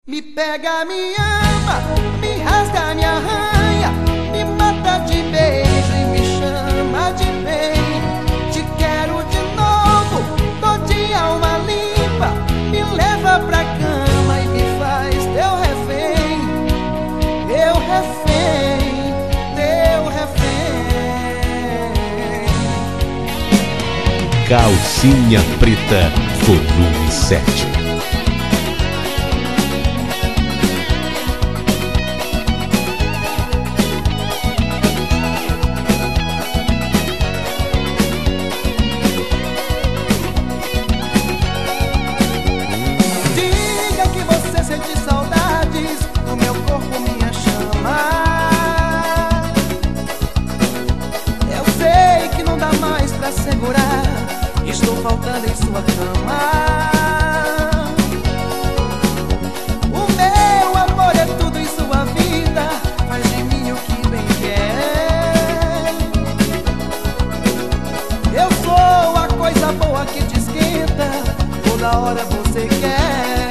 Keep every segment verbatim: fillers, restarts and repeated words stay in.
Me pega, me ama, me rasga, me arranha, me mata de beijo e me chama de bem. Te quero de novo, dou de alma limpa, me leva pra cama e me faz teu refém. Eu refém, teu refém. Calcinha Preta, volume sete. Sente saudades do meu corpo, minha chama. Eu sei que não dá mais pra segurar, estou faltando em sua cama. O meu amor é tudo em sua vida, faz de mim o que bem quer. Eu sou a coisa boa que te esquenta, toda hora você quer.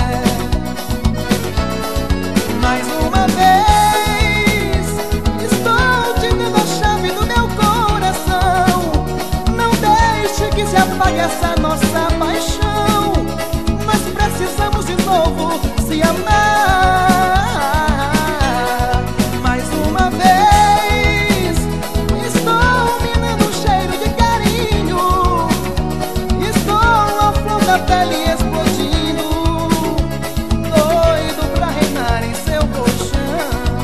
Mais uma vez, estou te dando a chave do meu coração. Não deixe que se apague essa nossa paixão. Nós precisamos de novo se amar. Mais uma vez, estou me dando um cheiro de carinho. Estou a flor da pele explodindo, doido pra reinar em seu colchão.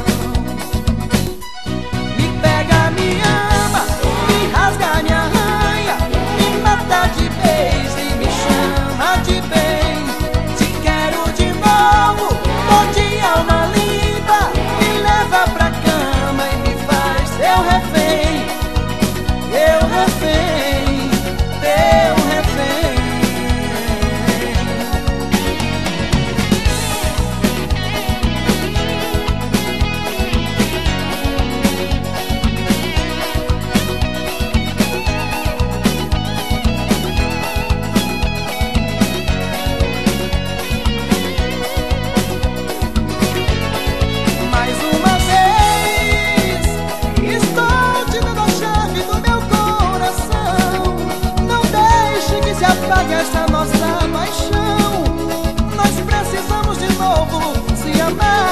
Me pega, me ama, me rasga, me arranha, me mata de beijo e me chama de bem. Te quero de novo, dou de alma limpa, me leva pra cama e me faz seu refém. Eu refém, teu refém. Mais uma vez, estou te dando a chave do meu coração. Não deixe que se apague essa nossa paixão. Nós precisamos de novo se amar.